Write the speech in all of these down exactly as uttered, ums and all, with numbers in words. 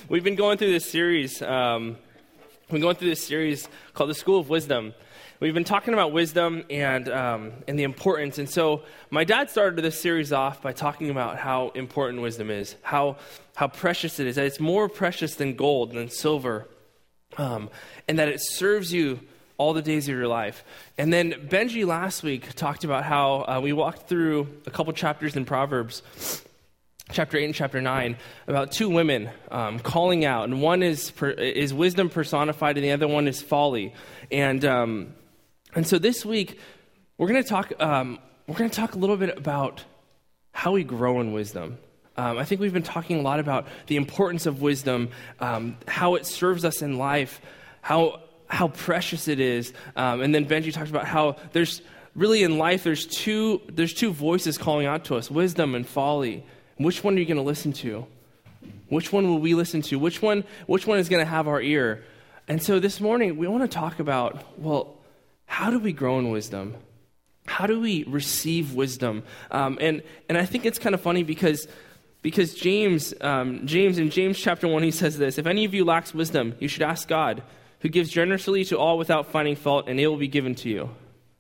We've been going through this series, um, we've been going through this series called The School of Wisdom. We've been talking about wisdom and um, and the importance. And so my dad started this series off by talking about how important wisdom is, how how precious it is, that it's more precious than gold, than silver, um, and that it serves you all the days of your life. And then Benji last week talked about how uh, we walked through a couple chapters in Proverbs, chapter eight and chapter nine, about two women um, calling out. And one is per, is wisdom personified, and the other one is folly. And um, and so this week we're going to talk. Um, we're going to talk a little bit about how we grow in wisdom. Um, I think we've been talking a lot about the importance of wisdom, um, how it serves us in life, how how precious it is. Um, and then Benji talked about how there's really in life there's two there's two voices calling out to us: wisdom and folly. Which one are you going to listen to? Which one will we listen to? Which one, which one is going to have our ear? And so this morning, we want to talk about, well, how do we grow in wisdom? How do we receive wisdom? Um, and and I think it's kind of funny because because James, um, James in James chapter one, he says this: if any of you lacks wisdom, you should ask God, who gives generously to all without finding fault, and it will be given to you.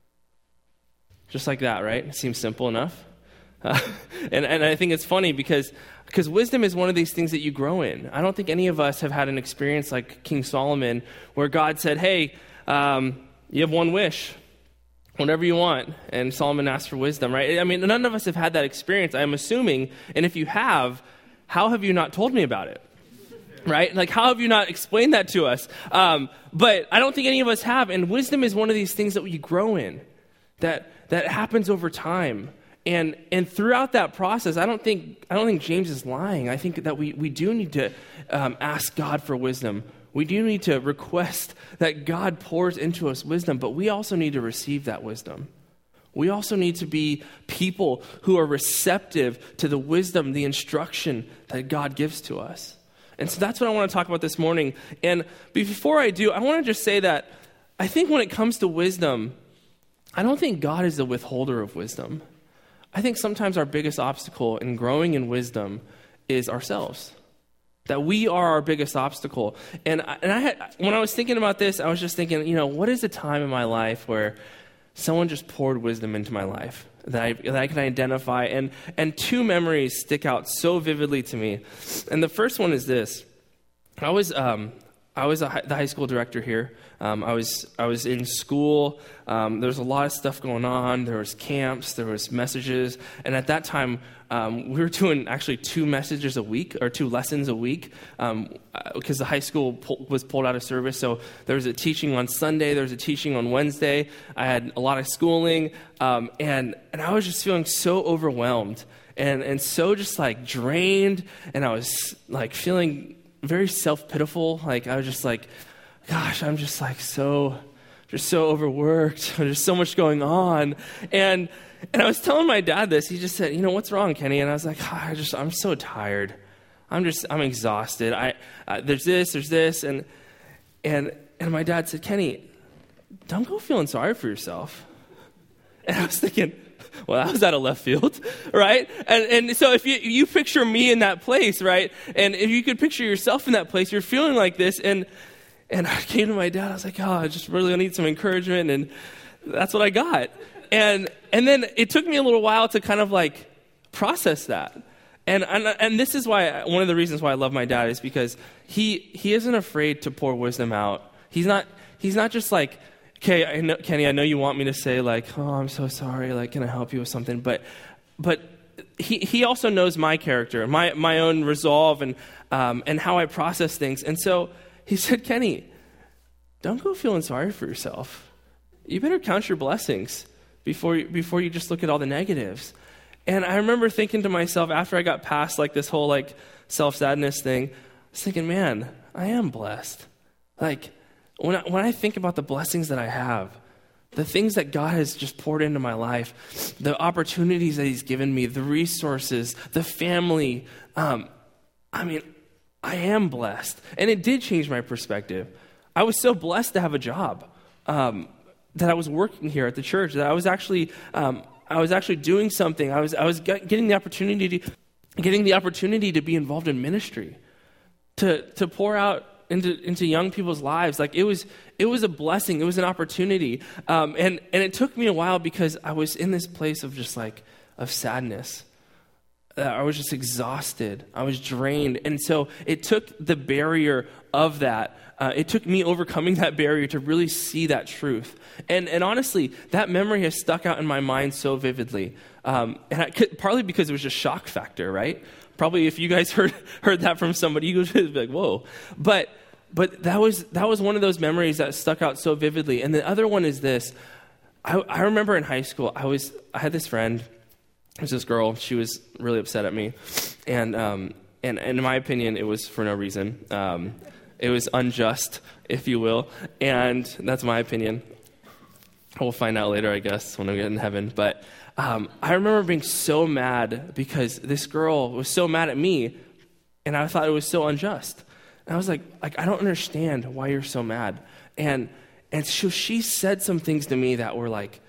Just like that, right? It seems simple enough. Uh, and, and I think it's funny because because wisdom is one of these things that you grow in. I don't think any of us have had an experience like King Solomon where God said, hey, um, you have one wish, whatever you want. And Solomon asked for wisdom, right? I mean, none of us have had that experience, I'm assuming. And if you have, how have you not told me about it? Right? Like, how have you not explained that to us? Um, but I don't think any of us have. And wisdom is one of these things that we grow in, that that happens over time. And and throughout that process, I don't think I don't think James is lying. I think that we, we do need to um, ask God for wisdom. We do need to request that God pours into us wisdom, but we also need to receive that wisdom. We also need to be people who are receptive to the wisdom, the instruction that God gives to us. And so that's what I want to talk about this morning. And before I do, I want to just say that I think when it comes to wisdom, I don't think God is the withholder of wisdom. I think sometimes our biggest obstacle in growing in wisdom is ourselves. That we are our biggest obstacle. And I, and I had, when I was thinking about this, I was just thinking, you know, what is a time in my life where someone just poured wisdom into my life that I, that I can identify? And and two memories stick out so vividly to me. And the first one is this: I was um, I was a high, the high school director here. Um, I was I was in school. Um, there was a lot of stuff going on. There was camps. There was messages. And at that time, um, we were doing actually two messages a week or two lessons a week um, because the high school po- was pulled out of service. So there was a teaching on Sunday. There was a teaching on Wednesday. I had a lot of schooling, um, and and I was just feeling so overwhelmed and and so just like drained. And I was like feeling very self-pitiful. Like I was just like, gosh, I'm just like so, just so overworked. There's so much going on. And and I was telling my dad this. He just said, you know, what's wrong, Kenny? And I was like, oh, I just, I'm so tired. I'm just, I'm exhausted. I, uh, there's this, there's this. And, and, and my dad said, Kenny, don't go feeling sorry for yourself. And I was thinking, well, that was out of left field, right? And and so if you you picture me in that place, right? And if you could picture yourself in that place, you're feeling like this. And And I came to my dad. I was like, oh, I just really need some encouragement. And that's what I got. And and then it took me a little while to kind of like process that. And and, and this is why, one of the reasons why I love my dad is because he he isn't afraid to pour wisdom out. He's not he's not just like, okay, I know, Kenny, I know you want me to say like, oh, I'm so sorry. Like, can I help you with something? But but he he also knows my character, my my own resolve, and um and how I process things. And so he said, Kenny, don't go feeling sorry for yourself. You better count your blessings before you, before you just look at all the negatives. And I remember thinking to myself after I got past like this whole like self-sadness thing, I was thinking, man, I am blessed. Like when I, when I think about the blessings that I have, the things that God has just poured into my life, the opportunities that he's given me, the resources, the family, um, I mean, I am blessed. And it did change my perspective. I was so blessed to have a job, um, that I was working here at the church, that I was actually, um, I was actually doing something. I was, I was getting the opportunity to, getting the opportunity to be involved in ministry, to to pour out into into young people's lives. Like it was it was a blessing. It was an opportunity. Um, and and it took me a while because I was in this place of just like of sadness. Uh, I was just exhausted. I was drained. And so it took the barrier of that. Uh, it took me overcoming that barrier to really see that truth. And and honestly, that memory has stuck out in my mind so vividly. Um, and I could, partly because it was just shock factor, right? Probably if you guys heard heard that from somebody, you would be like, whoa. But but that was that was one of those memories that stuck out so vividly. And the other one is this. I, I remember in high school, I was I had this friend. It was this girl. She was really upset at me. And um, and, and in my opinion, it was for no reason. Um, it was unjust, if you will. And that's my opinion. We'll find out later, I guess, when we get in heaven. But um, I remember being so mad because this girl was so mad at me, and I thought it was so unjust. And I was like, like I don't understand why you're so mad. And and so she said some things to me that were like,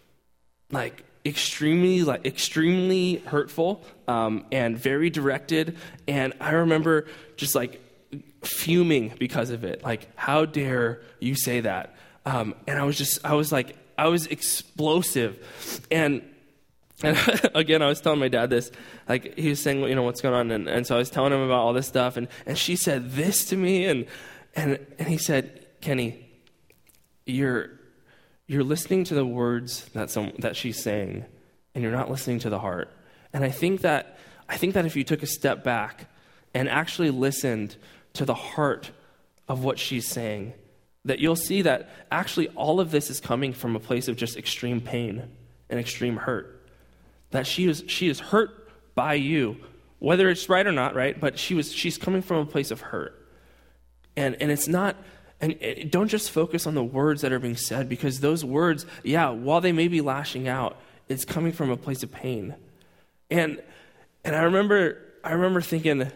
like extremely, like extremely hurtful um, and very directed. And I remember just like fuming because of it. Like, how dare you say that? Um, and I was just, I was like, I was explosive. And, and again, I was telling my dad this, like he was saying, you know, what's going on. And, and so I was telling him about all this stuff. And, and she said this to me. And, and, and he said, Kenny, you're, you're listening to the words that some, that she's saying, and you're not listening to the heart. And I think that, I think that if you took a step back and actually listened to the heart of what she's saying, that you'll see that actually all of this is coming from a place of just extreme pain and extreme hurt. That she is she is hurt by you, whether it's right or not, right? But she was she's coming from a place of hurt. And and it's not, and it, don't just focus on the words that are being said, because those words, yeah, while they may be lashing out, it's coming from a place of pain. And and I remember I remember thinking,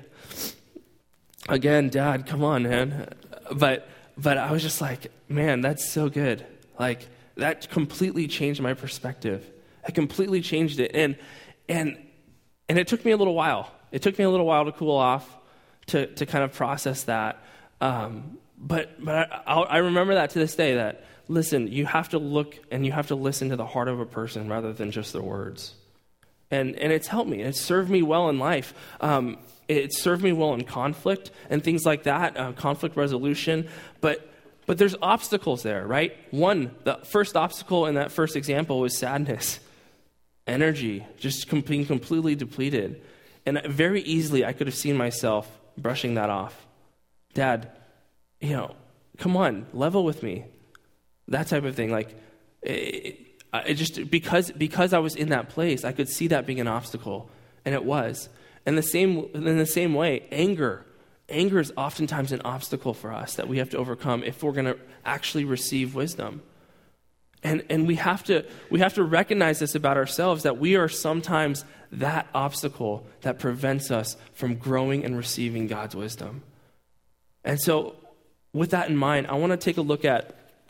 again, Dad, come on, man. But But I was just like, man, that's so good. Like, that completely changed my perspective. It completely changed it. And and and it took me a little while. It took me a little while to cool off, to to kind of process that. Um, but but I, I'll, I remember that to this day, that, listen, you have to look and you have to listen to the heart of a person rather than just their words. And and it's helped me. It's served me well in life. Um It served me well in conflict and things like that, uh, conflict resolution. But but there's obstacles there, right? One, the first obstacle in that first example was sadness, energy, just com- being completely depleted. And very easily I could have seen myself brushing that off. Dad, you know, come on, level with me. That type of thing. Like, it, it just because because I was in that place, I could see that being an obstacle, and it was. And the same, in the same way, anger. Anger is oftentimes an obstacle for us that we have to overcome if we're going to actually receive wisdom. And and we have to we have to recognize this about ourselves, that we are sometimes that obstacle that prevents us from growing and receiving God's wisdom. And so, with that in mind, I want to take a look at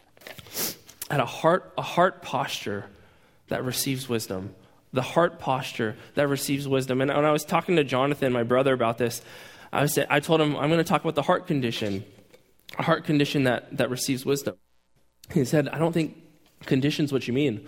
at a heart a heart posture that receives wisdom. The heart posture that receives wisdom. And when I was talking to Jonathan, my brother, about this, I said, I told him, I'm going to talk about the heart condition, a heart condition that, that receives wisdom. He said, I don't think condition's what you mean.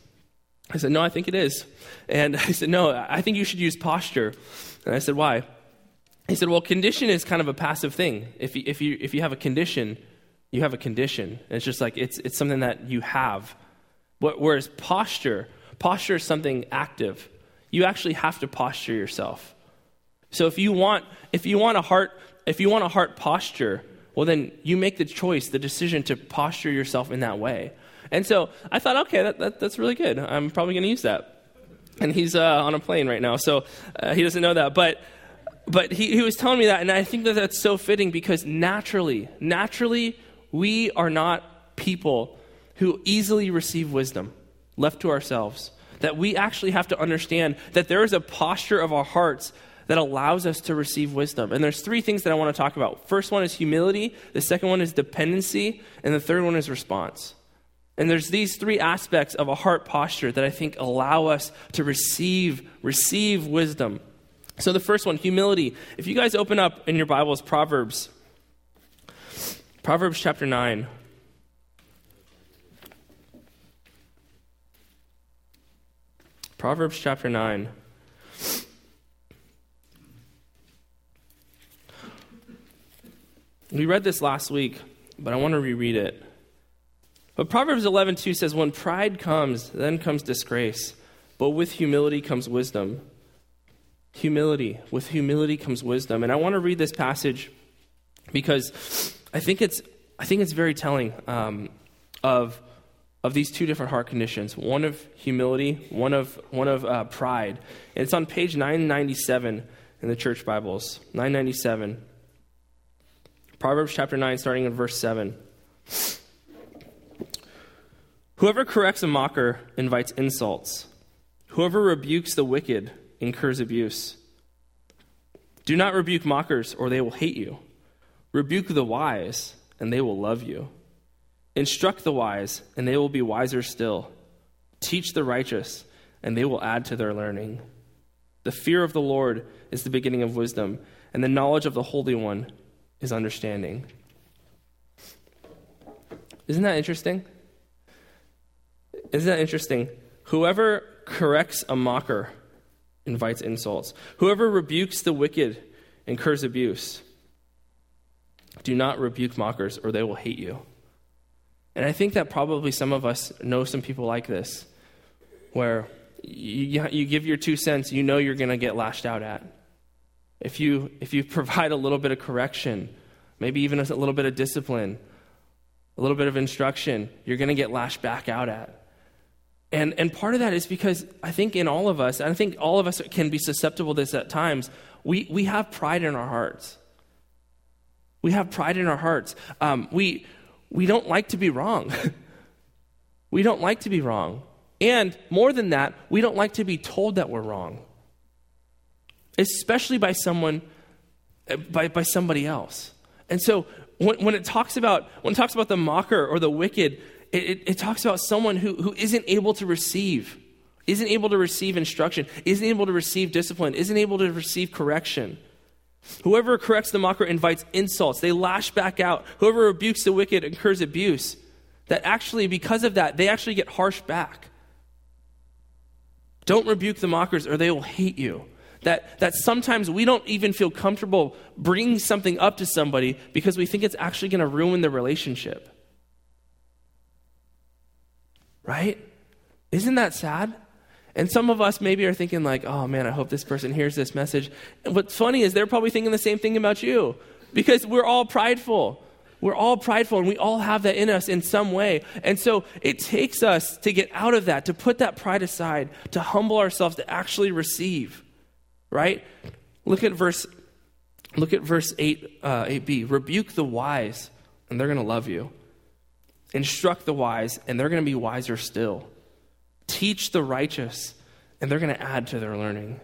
I said, no, I think it is. And I said, no, I think you should use posture. And I said, why? He said, well, condition is kind of a passive thing. If you, if you, if you have a condition, you have a condition. It's just like, it's, it's something that you have. Whereas posture, Posture is something active. You actually have to posture yourself. So if you want, if you want a heart, if you want a heart posture, well, then you make the choice, the decision to posture yourself in that way. And so I thought, okay, that, that that's really good. I'm probably going to use that. And he's uh, on a plane right now, so uh, he doesn't know that. But but he, he was telling me that, and I think that that's so fitting, because naturally, naturally, we are not people who easily receive wisdom. Left to ourselves, that we actually have to understand that there is a posture of our hearts that allows us to receive wisdom. And there's three things that I want to talk about. First one is humility, the second one is dependency, and the third one is response. And there's these three aspects of a heart posture that I think allow us to receive receive wisdom. So the first one, humility. If you guys open up in your Bibles, Proverbs, Proverbs chapter nine. Proverbs chapter nine. We read this last week, but I want to reread it. But Proverbs eleven two says, when pride comes, then comes disgrace, but with humility comes wisdom. Humility. With humility comes wisdom. And I want to read this passage because I think it's I think it's very telling um, of of these two different heart conditions. One of humility, one of one of uh, pride. And it's on page nine ninety-seven in the church Bibles. nine ninety-seven. Proverbs chapter nine, starting in verse seven. Whoever corrects a mocker invites insults. Whoever rebukes the wicked incurs abuse. Do not rebuke mockers, or they will hate you. Rebuke the wise, and they will love you. Instruct the wise, and they will be wiser still. Teach the righteous, and they will add to their learning. The fear of the Lord is the beginning of wisdom, and the knowledge of the Holy One is understanding. Isn't that interesting? Isn't that interesting? Whoever corrects a mocker invites insults. Whoever rebukes the wicked incurs abuse. Do not rebuke mockers, or they will hate you. And I think that probably some of us know some people like this, where you, you give your two cents, you know you're going to get lashed out at. If you if you provide a little bit of correction, maybe even a little bit of discipline, a little bit of instruction, you're going to get lashed back out at. And and part of that is because I think in all of us, and I think all of us can be susceptible to this at times, we, we have pride in our hearts. We have pride in our hearts. Um, we we don't like to be wrong. We don't like to be wrong. And more than that, we don't like to be told that we're wrong. Especially by someone, by, by somebody else. And so when, when it talks about when it talks about the mocker or the wicked, it, it, it talks about someone who, who isn't able to receive, isn't able to receive instruction, isn't able to receive discipline, isn't able to receive correction. Whoever corrects the mocker invites insults. They lash back out. Whoever rebukes the wicked incurs abuse. That actually, because of that, they actually get harsh back. Don't rebuke the mockers, or they will hate you. That, that sometimes we don't even feel comfortable bringing something up to somebody because we think it's actually going to ruin the relationship. Right? Isn't that sad? And some of us maybe are thinking like, oh man, I hope this person hears this message. And what's funny is they're probably thinking the same thing about you, because we're all prideful. We're all prideful, and we all have that in us in some way. And so it takes us to get out of that, to put that pride aside, to humble ourselves, to actually receive. Right? Look at verse look at verse eight, uh, eight b. Rebuke the wise, and they're going to love you. Instruct the wise, and they're going to be wiser still. Teach the righteous, and they're going to add to their learning.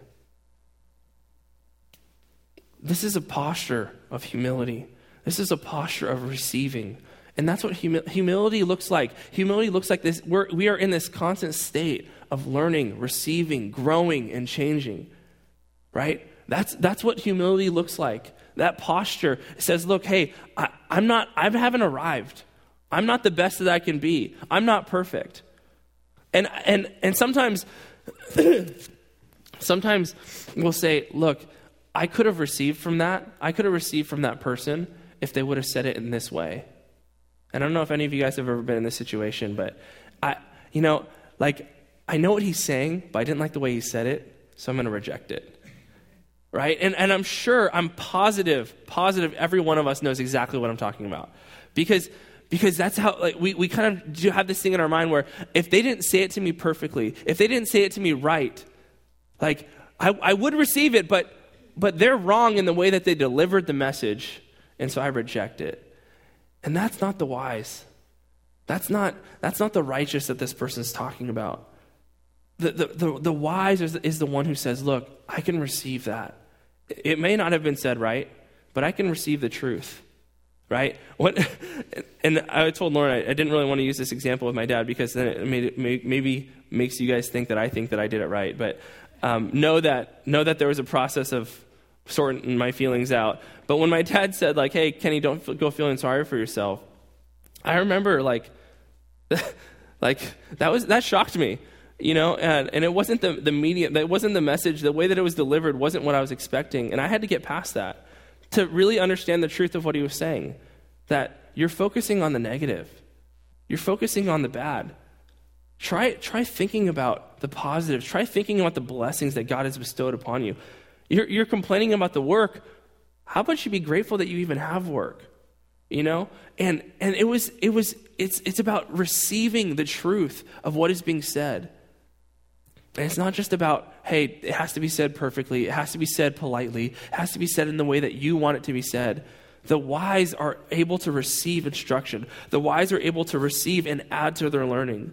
This is a posture of humility. This is a posture of receiving. And that's what humi- humility looks like. Humility looks like this. We're, we are in this constant state of learning, receiving, growing, and changing. Right? That's that's what humility looks like. That posture says, look, hey, I, I'm not, I haven't arrived. I'm not the best that I can be. I'm not perfect. And and and sometimes, sometimes we'll say, look, I could have received from that. I could have received from that person if they would have said it in this way. And I don't know if any of you guys have ever been in this situation, but I, you know, like, I know what he's saying, but I didn't like the way he said it, so I'm going to reject it. Right? And and I'm sure, I'm positive, positive every one of us knows exactly what I'm talking about. Because because that's how, like, we, we kind of do have this thing in our mind where if they didn't say it to me perfectly, if they didn't say it to me right, like, I, I would receive it, but but they're wrong in the way that they delivered the message, and so I reject it. And that's not the wise. That's not that's not the righteous that this person's talking about. The, the, the, the wise is, is the one who says, look, I can receive that. It may not have been said right, but I can receive the truth, right? What? And I told Lauren I, I didn't really want to use this example with my dad because then it, made it may, maybe makes you guys think that I think that I did it right. But um, know that know that there was a process of sorting my feelings out. But when my dad said, like, hey, Kenny, don't f- go feeling sorry for yourself, I remember, like, like that was that shocked me, you know, and, and it wasn't the, the media, that wasn't the message, the way that it was delivered wasn't what I was expecting. And I had to get past that to really understand the truth of what he was saying, that you're focusing on the negative. You're focusing on the bad. Try, try thinking about the positives. Try thinking about the blessings that God has bestowed upon you. You're, you're complaining about the work. How about you be grateful that you even have work? You know? And and it was it was it's it's about receiving the truth of what is being said. And it's not just about, hey, it has to be said perfectly. It has to be said politely. It has to be said in the way that you want it to be said. The wise are able to receive instruction. The wise are able to receive and add to their learning.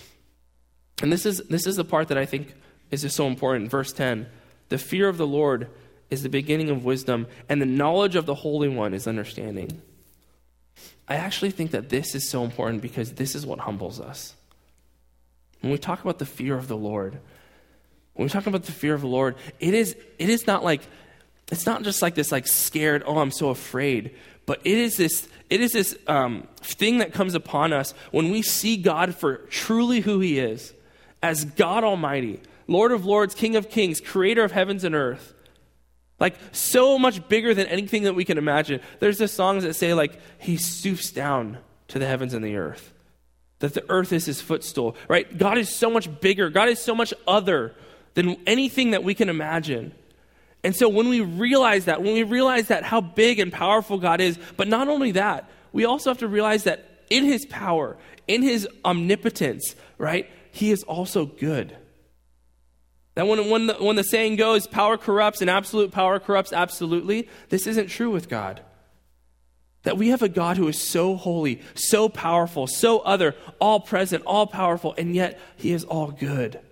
And this is this is the part that I think is just so important. Verse ten. The fear of the Lord is the beginning of wisdom, and the knowledge of the Holy One is understanding. I actually think that this is so important because this is what humbles us. When we talk about the fear of the Lord, when we talk about the fear of the Lord, it is it is not like, it's not just like this like scared, oh, I'm so afraid, but it is this it is this um, thing that comes upon us when we see God for truly who he is, as God Almighty, Lord of Lords, King of Kings, creator of heavens and earth. Like, so much bigger than anything that we can imagine. There's the songs that say, like, he stoops down to the heavens and the earth. That the earth is his footstool, right? God is so much bigger. God is so much other than anything that we can imagine. And so when we realize that, when we realize that how big and powerful God is, but not only that, we also have to realize that in his power, in his omnipotence, right, he is also good. That when, when, the, when the saying goes, power corrupts and absolute power corrupts absolutely, this isn't true with God. That we have a God who is so holy, so powerful, so other, all present, all powerful, and yet he is all good.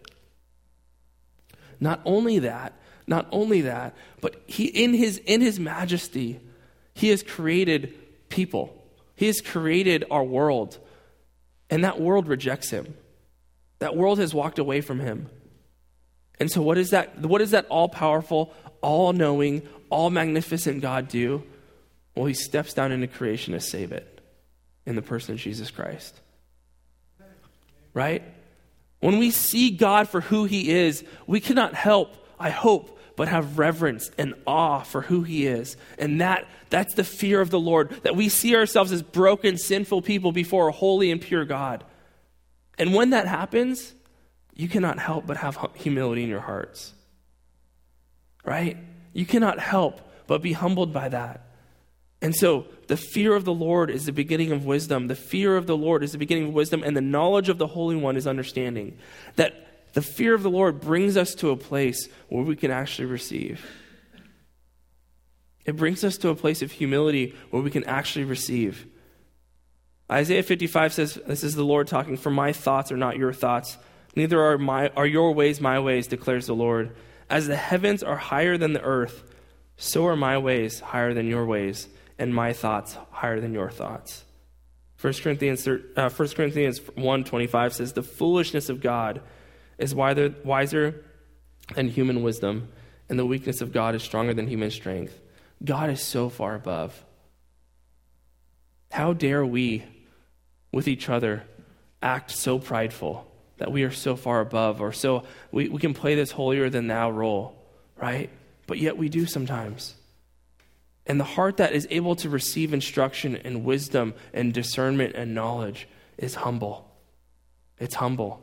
Not only that, not only that, but he in his in his majesty, he has created people. He has created our world, and that world rejects him. That world has walked away from him. And so what is that, what does that all-powerful, all-knowing, all-magnificent God do? Well, he steps down into creation to save it in the person of Jesus Christ. Right? When we see God for who he is, we cannot help, I hope, but have reverence and awe for who he is. And that that's the fear of the Lord, that we see ourselves as broken, sinful people before a holy and pure God. And when that happens, you cannot help but have humility in your hearts. Right? You cannot help but be humbled by that. And so the fear of the Lord is the beginning of wisdom. The fear of the Lord is the beginning of wisdom, and the knowledge of the Holy One is understanding. That the fear of the Lord brings us to a place where we can actually receive. It brings us to a place of humility where we can actually receive. Isaiah fifty-five says, this is the Lord talking, for my thoughts are not your thoughts, neither are my are your ways my ways, declares the Lord. As the heavens are higher than the earth, so are my ways higher than your ways, and my thoughts higher than your thoughts. First Corinthians, uh, First Corinthians one twenty-five says, the foolishness of God is wiser, wiser than human wisdom, and the weakness of God is stronger than human strength. God is so far above. How dare we, with each other, act so prideful that we are so far above, or so we, we can play this holier than thou role, right? But yet we do sometimes. And the heart that is able to receive instruction and wisdom and discernment and knowledge is humble. It's humble.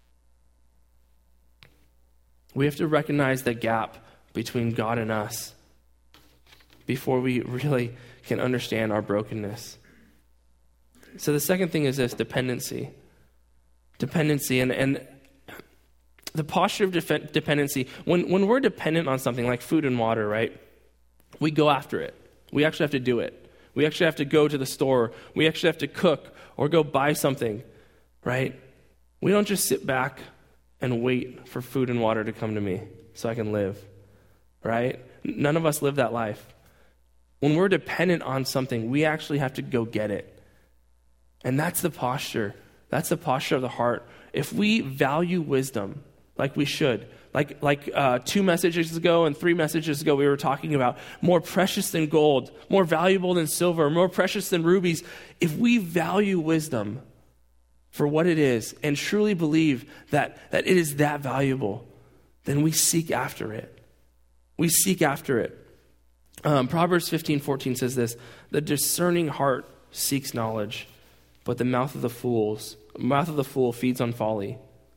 We have to recognize the gap between God and us before we really can understand our brokenness. So the second thing is this, dependency. Dependency, and, and the posture of def- dependency, when, when we're dependent on something like food and water, right, we go after it. We actually have to do it. We actually have to go to the store. We actually have to cook or go buy something, right? We don't just sit back and wait for food and water to come to me so I can live, right? None of us live that life. When we're dependent on something, we actually have to go get it. And that's the posture. That's the posture of the heart. If we value wisdom, like we should, Like like uh, two messages ago and three messages ago, we were talking about more precious than gold, more valuable than silver, more precious than rubies. If we value wisdom for what it is and truly believe that, that it is that valuable, then we seek after it. We seek after it. Um, Proverbs fifteen fourteen says this, the discerning heart seeks knowledge, but the mouth of the fools, mouth of the fool feeds on folly.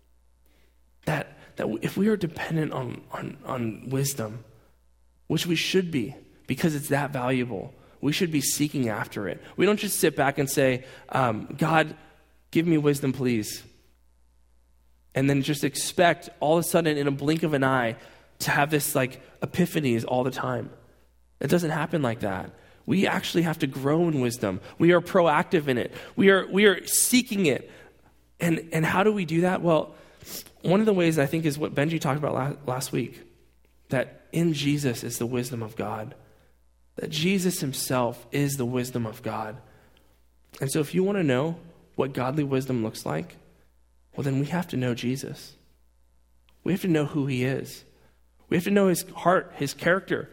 That That if we are dependent on, on, on wisdom, which we should be, because it's that valuable, we should be seeking after it. We don't just sit back and say, um, God, give me wisdom, please. And then just expect all of a sudden in a blink of an eye to have this like epiphanies all the time. It doesn't happen like that. We actually have to grow in wisdom. We are proactive in it. We are we are seeking it. And, and how do we do that? Well, one of the ways I think is what Benji talked about last, last week, that in Jesus is the wisdom of God, that Jesus himself is the wisdom of God. And so if you want to know what godly wisdom looks like, well, then we have to know Jesus. We have to know who he is. We have to know his heart, his character,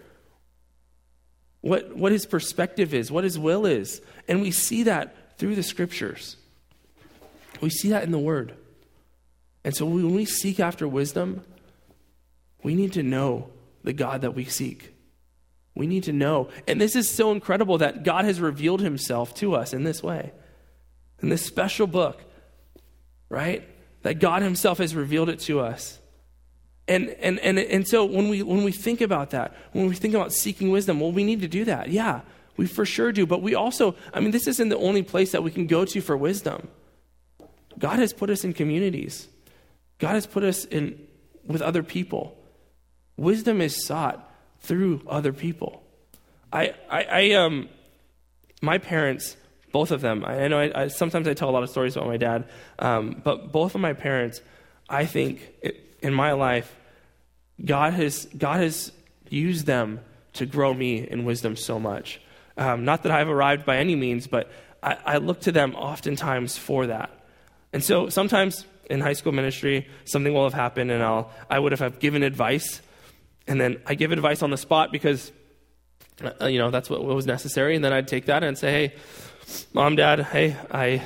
what, what his perspective is, what his will is. And we see that through the scriptures. We see that in the word. And so when we seek after wisdom, we need to know the God that we seek. We need to know. And this is so incredible that God has revealed himself to us in this way. In this special book, right? That God himself has revealed it to us. And and and and so when we when we think about that, when we think about seeking wisdom, well, we need to do that. Yeah, we for sure do. But we also, I mean, this isn't the only place that we can go to for wisdom. God has put us in communities. God has put us in with other people. Wisdom is sought through other people. I, I, I um, my parents, both of them. I, I know. I, I sometimes I tell a lot of stories about my dad, um, but both of my parents, I think, it, in my life, God has God has used them to grow me in wisdom so much. Um, not that I've arrived by any means, but I, I look to them oftentimes for that. And so sometimes in high school ministry, something will have happened, and I'll I would have given advice, and then I give advice on the spot because uh, you know that's what, what was necessary, and then I'd take that and say, "Hey, Mom, Dad, hey, I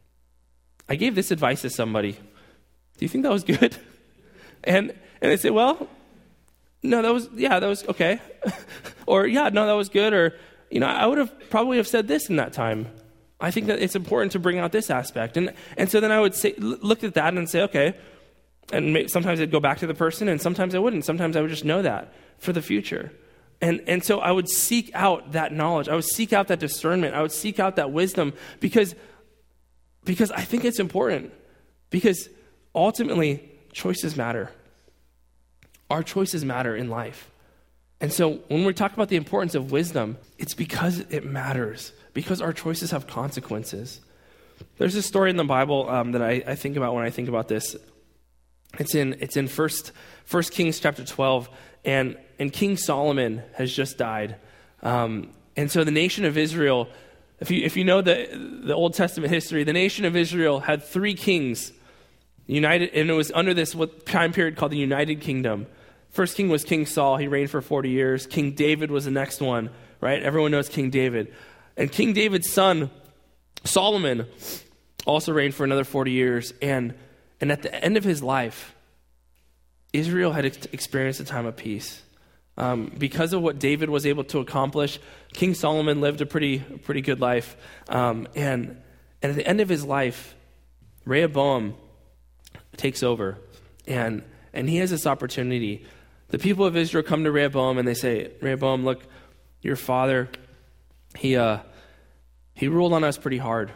I gave this advice to somebody. Do you think that was good?" And and they say, "Well, no, that was yeah, that was okay," or "Yeah, no, that was good," or you know, I would have probably have said this in that time. I think that it's important to bring out this aspect. And and so then I would say, look at that and say, okay. And may, sometimes I'd go back to the person, and sometimes I wouldn't. Sometimes I would just know that for the future. And and so I would seek out that knowledge. I would seek out that discernment. I would seek out that wisdom because, because I think it's important. Because ultimately, choices matter. Our choices matter in life. And so when we talk about the importance of wisdom, it's because it matters. Because our choices have consequences. There's a story in the Bible um, that I, I think about when I think about this. It's in it's in First First Kings chapter twelve, and and King Solomon has just died, um, and so the nation of Israel, if you if you know the the Old Testament history, the nation of Israel had three kings, united, and it was under this what time period called the United Kingdom. First king was King Saul. He reigned for forty years. King David was the next one, right? Everyone knows King David. And King David's son, Solomon, also reigned for another forty years. And, and at the end of his life, Israel had ex- experienced a time of peace. Um, because of what David was able to accomplish, King Solomon lived a pretty pretty good life. Um, and, and at the end of his life, Rehoboam takes over. And, and he has this opportunity. The people of Israel come to Rehoboam and they say, Rehoboam, look, your father... He uh, he ruled on us pretty hard.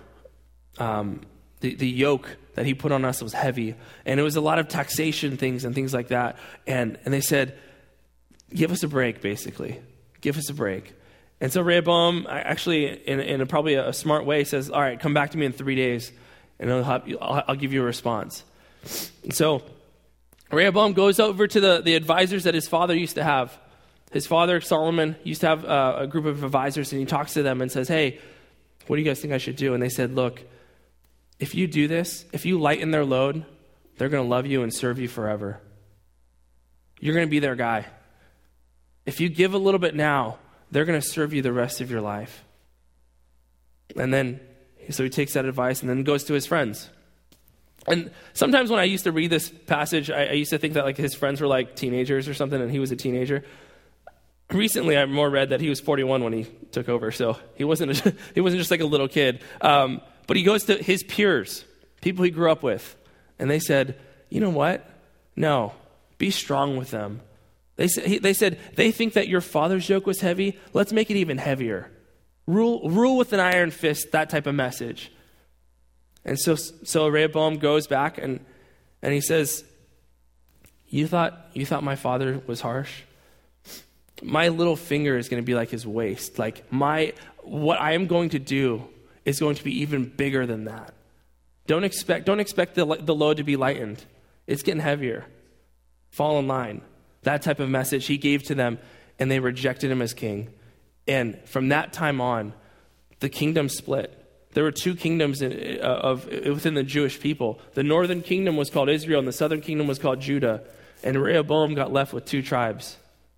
Um, the, the yoke that he put on us was heavy. And it was a lot of taxation things and things like that. And and they said, give us a break, basically. Give us a break. And so Rehoboam, actually, in, in a, probably a, a smart way, says, all right, come back to me in three days, and I'll, have, I'll, I'll give you a response. And so Rehoboam goes over to the, the advisors that his father used to have. His father, Solomon, used to have uh, a group of advisors, and he talks to them and says, hey, what do you guys think I should do? And they said, look, if you do this, if you lighten their load, they're going to love you and serve you forever. you're going to be their guy. If you give a little bit now, they're going to serve you the rest of your life. And then, so he takes that advice and then goes to his friends. And sometimes when I used to read this passage, I, I used to think that like his friends were like teenagers or something, and he was a teenager. Recently, I more read that he was forty-one when he took over, so he wasn't a, he wasn't just like a little kid. Um, but he goes to his peers, people he grew up with, and they said, "You know what? No, be strong with them." They said, he, they said, "They think that your father's yoke was heavy. Let's make it even heavier. Rule, rule with an iron fist." That type of message. And so, so Rehoboam goes back and and he says, "You thought you thought my father was harsh? My little finger is going to be like his waist. Like my what I am going to do is going to be even bigger than that. Don't expect don't expect the the load to be lightened. It's getting heavier. Fall in line." That type of message he gave to them, and they rejected him as king. And from that time on, the kingdom split. There were two kingdoms in, uh, of within the Jewish people. The northern kingdom was called Israel, and the southern kingdom was called Judah. And Rehoboam got left with two tribes.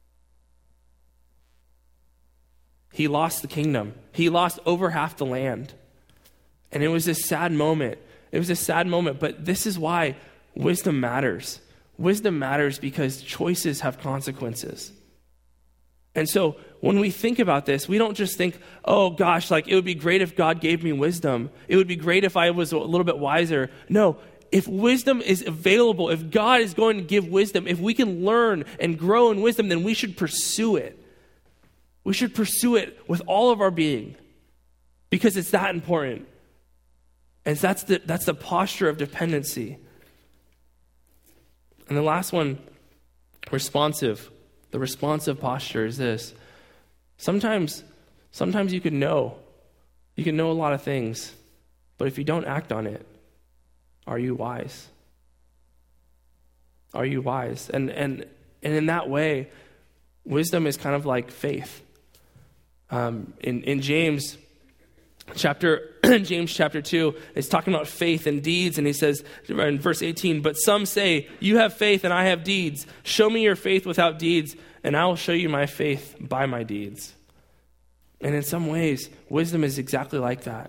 He lost the kingdom. He lost over half the land. And it was a sad moment. It was a sad moment, but this is why wisdom matters. Wisdom matters because choices have consequences. And so when we think about this, we don't just think, oh gosh, like it would be great if God gave me wisdom. It would be great if I was a little bit wiser. No, if wisdom is available, if God is going to give wisdom, if we can learn and grow in wisdom, then we should pursue it. We should pursue it with all of our being because it's that important. And that's the, that's the posture of dependency. And the last one, responsive. The responsive posture is this. Sometimes, sometimes you can know. You can know a lot of things, but if you don't act on it, are you wise? Are you wise? And and and in that way, wisdom is kind of like faith. Um, in in James chapter James chapter two, it's talking about faith and deeds, and he says in verse eighteen, "But some say, you have faith and I have deeds. Show me your faith without deeds, and I will show you my faith by my deeds." And in some ways, wisdom is exactly like that.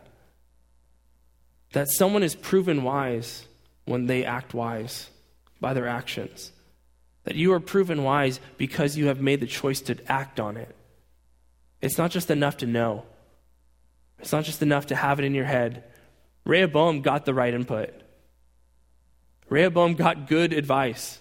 That someone is proven wise when they act wise by their actions. That you are proven wise because you have made the choice to act on it. It's not just enough to know. It's not just enough to have it in your head. Rehoboam got the right input. Rehoboam got good advice.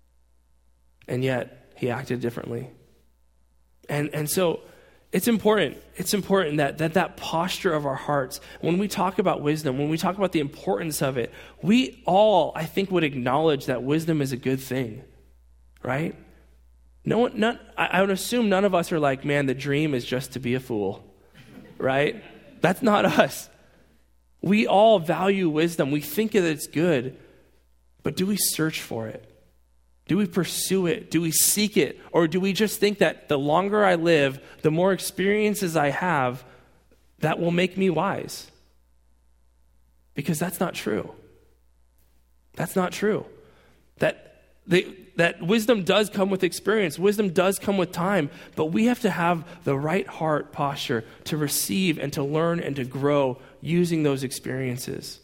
And yet, he acted differently. And and so, it's important. It's important that, that that posture of our hearts, when we talk about wisdom, when we talk about the importance of it, we all, I think, would acknowledge that wisdom is a good thing. Right? No one, none, I, I would assume none of us are like, man, the dream is just to be a fool. Right? That's not us. We all value wisdom. We think that it's good. But do we search for it? Do we pursue it? Do we seek it? Or do we just think that the longer I live, the more experiences I have, that will make me wise? Because that's not true. That's not true. That the, that wisdom does come with experience. Wisdom does come with time. But we have to have the right heart posture to receive and to learn and to grow using those experiences.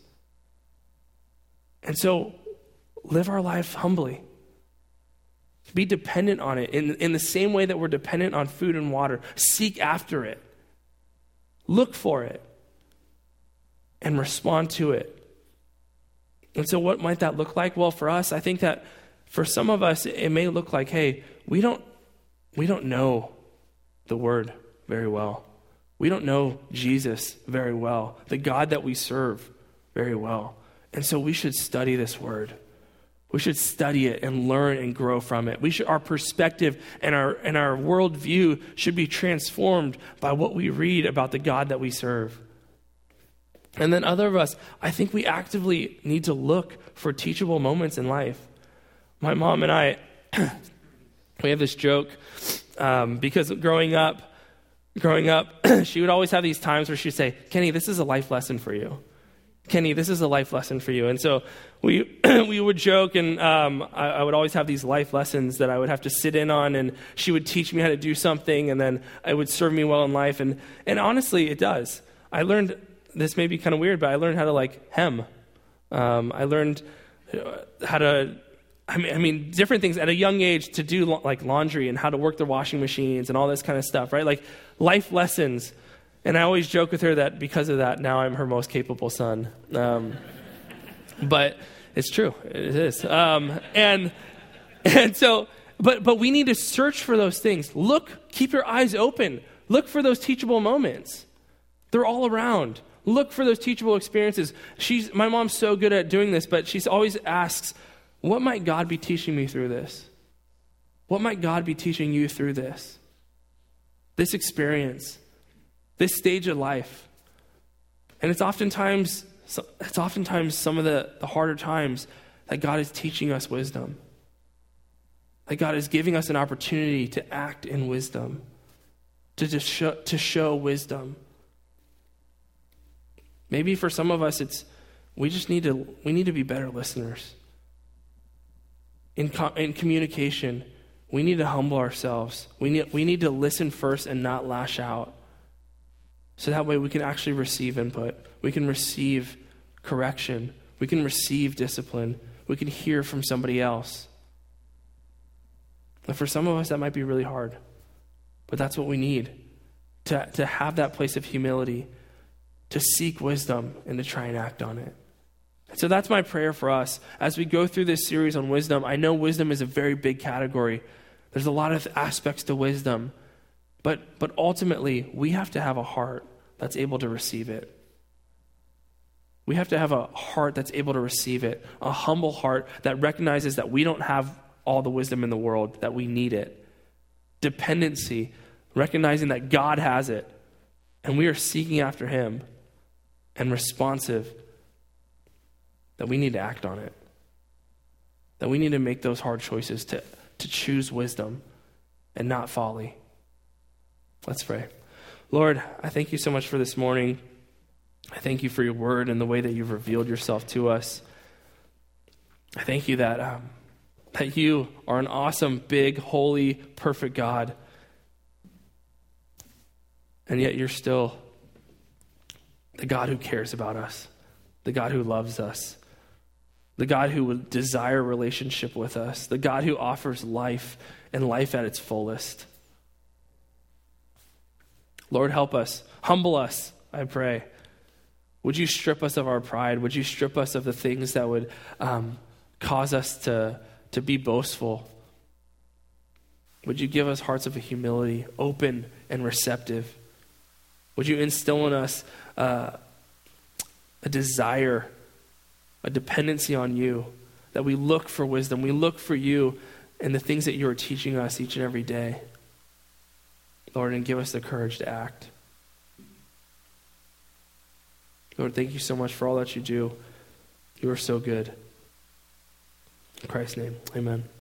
And so, live our life humbly. Be dependent on it in, in the same way that we're dependent on food and water. Seek after it. Look for it. And respond to it. And so what might that look like? Well, for us, I think that for some of us, it may look like, hey, we don't, we don't know the word very well. We don't know Jesus very well, the God that we serve very well. And so we should study this word. We should study it and learn and grow from it. We should, our perspective and our and our worldview should be transformed by what we read about the God that we serve. And then other of us, I think we actively need to look for teachable moments in life. My mom and I, we have this joke um, because growing up, growing up, she would always have these times where she'd say, "Kenny, this is a life lesson for you." Kenny, this is a life lesson for you. And so we we would joke, and um, I, I would always have these life lessons that I would have to sit in on, and she would teach me how to do something, and then it would serve me well in life. And, and honestly, it does. I learned, this may be kind of weird, but I learned how to, like, hem. Um, I learned how to, I mean, I mean, different things at a young age to do, like, laundry and how to work the washing machines and all this kind of stuff, right? Like, life lessons. And I always joke with her that because of that, now I'm her most capable son. Um, but it's true. It is. Um, and and so, but but we need to search for those things. Look, keep your eyes open. Look for those teachable moments. They're all around. Look for those teachable experiences. She's my mom's so good at doing this, but she always asks, what might God be teaching me through this? What might God be teaching you through this? This experience. This stage of life. And it's oftentimes it's oftentimes some of the, the harder times that God is teaching us wisdom. That God is giving us an opportunity to act in wisdom. To, to, show, to show wisdom. Maybe for some of us it's we just need to we need to be better listeners. In, in communication, we need to humble ourselves. We need we need to listen first and not lash out. So that way we can actually receive input. We can receive correction. We can receive discipline. We can hear from somebody else. And for some of us, that might be really hard. But that's what we need. To, to have that place of humility. To seek wisdom and to try and act on it. And so that's my prayer for us. As we go through this series on wisdom, I know wisdom is a very big category. There's a lot of aspects to wisdom. But but ultimately, we have to have a heart that's able to receive it. We have to have a heart that's able to receive it. A humble heart that recognizes that we don't have all the wisdom in the world, that we need it. Dependency, recognizing that God has it, and we are seeking after him. And responsive, that we need to act on it. That we need to make those hard choices to, to choose wisdom and not folly. Let's pray. Lord, I thank you so much for this morning. I thank you for your word and the way that you've revealed yourself to us. I thank you that, um, that you are an awesome, big, holy, perfect God. And yet you're still the God who cares about us, the God who loves us, the God who would desire a relationship with us, the God who offers life and life at its fullest. Lord, help us. Humble us, I pray. Would you strip us of our pride? Would you strip us of the things that would um, cause us to, to be boastful? Would you give us hearts of humility, open and receptive? Would you instill in us uh, a desire, a dependency on you, that we look for wisdom, we look for you and the things that you are teaching us each and every day. Lord, and give us the courage to act. Lord, thank you so much for all that you do. You are so good. In Christ's name, amen.